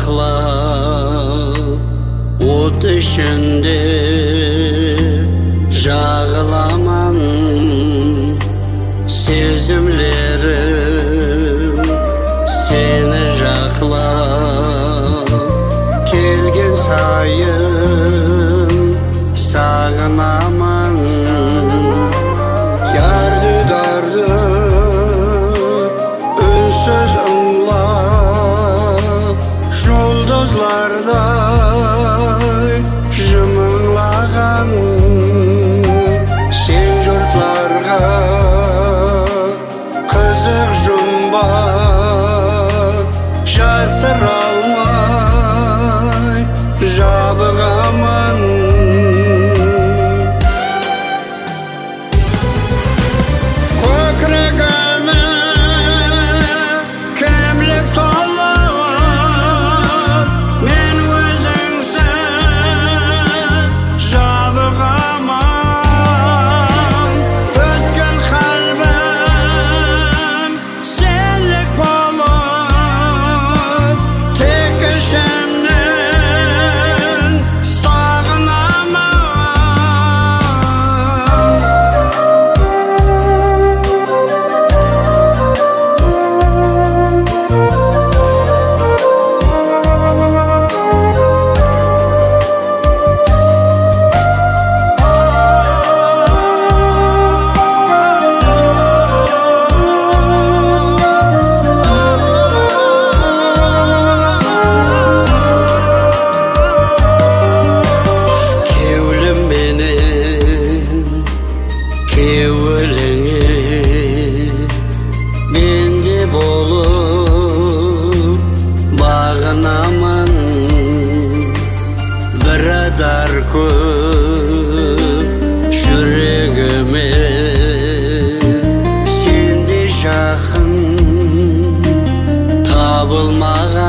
aklap ot içinde jağılaman sezimlerim seni jaqlap kelgen sayın sağınaman yardı dardı ünsüz ımlap жұлдызlarday жымыңлаған сен жұртларға қызық жұмбақ жасыра алмай жабығамын көкірегіме кемлік толып мен өзіңсіз жабығамын өткен қалбім сенлік болып тек ішімнен сағынамын Kevlim benim kevlini mende bolup bağınaman biradar көп жүрегіме сенде жақын табылмаған